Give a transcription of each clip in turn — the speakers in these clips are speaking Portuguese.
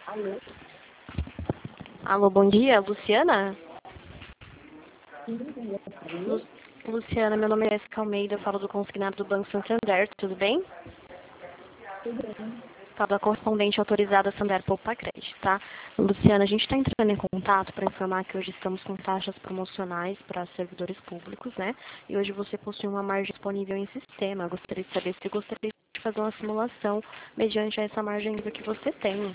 Alô? Alô, bom dia, Luciana? Sim, eu Lu- falei. Luciana, meu nome é Jessica Almeida, eu falo do consignado do Banco Santander, tudo bem? Tudo bem. Falo da correspondente autorizada Santander Poupa Crédito, tá? Luciana, a gente está entrando em contato para informar que hoje estamos com taxas promocionais para servidores públicos, né? E hoje você possui uma margem disponível em sistema. Gostaria de saber se gostaria de fazer uma simulação mediante essa margem que você tem.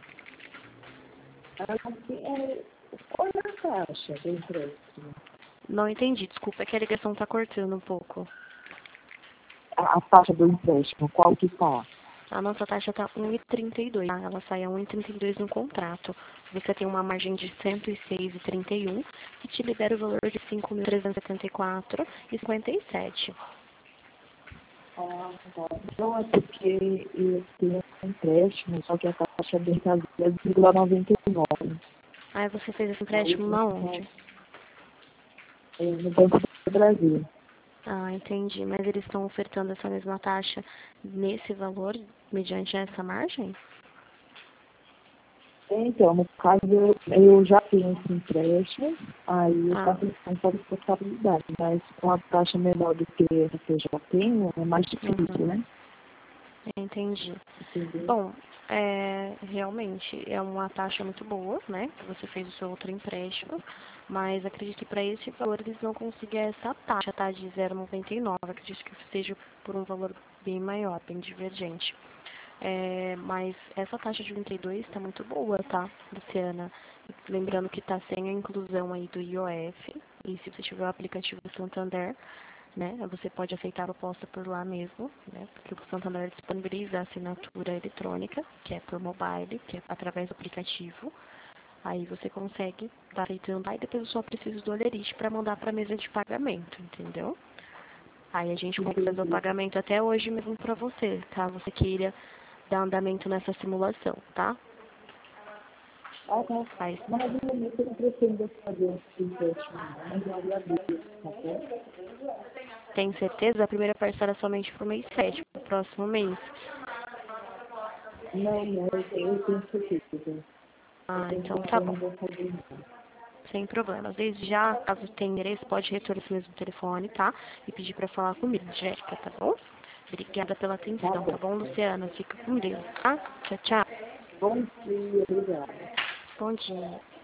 Qual é a taxa do empréstimo? Não entendi, desculpa, é que a ligação está cortando um pouco. A taxa do empréstimo, qual que está? A nossa taxa está 1,32, tá? Ela sai a 1,32 no contrato. Você tem uma margem de 106,31 que te libera o valor de 5.374,57. Ah, tá. Não, é porque eu tenho um empréstimo, só que a taxa dele está 0,99. Aí você fez esse Aí empréstimo na onde? no Banco do Brasil. Ah, entendi. Mas eles estão ofertando essa mesma taxa nesse valor, mediante essa margem? Então, no caso, eu já tenho esse empréstimo, aí eu Ah, estava pensando sobre responsabilidade, mas com a taxa menor do que essa que eu já tenho, é mais difícil, uhum, né? entendi. Entendeu? Bom, realmente é uma taxa muito boa, né? Que você fez o seu outro empréstimo, mas acredito que para esse valor eles não consigam essa taxa, tá? De 0,99. Acredito que seja por um valor bem maior, bem divergente. Mas essa taxa de 32 está muito boa, tá, Luciana? Lembrando que está sem a inclusão aí do IOF, e se você tiver o aplicativo do Santander, né, você pode aceitar a proposta por lá mesmo, né, porque o Santander disponibiliza a assinatura eletrônica, que é por mobile, que é através do aplicativo. Aí você consegue estar aceitando, aí depois eu só preciso do olerite para mandar para a mesa de pagamento, entendeu? Aí a gente consegue fazer o Entendi. pagamento até hoje mesmo para você, caso você queira dar andamento nessa simulação, tá? Ah, tá. Mas Mas no momento eu não pretendo fazer esse empréstimo, não, mas eu agradeço, tá bom? tem certeza? A primeira parcela é somente pro mês 7, pro próximo mês. Não, eu tenho certeza. Ah, então tá Eu bom. não vou fazer não. Sem problemas. Desde já, caso tenha interesse, pode retornar esse mesmo telefone, tá? E pedir para falar comigo, Jéssica, tá bom? Obrigada pela Tá atenção, tá bom. bom, Luciana? Fica com Deus, tá? Tchau, tchau. Bom dia, obrigada. Bom dia.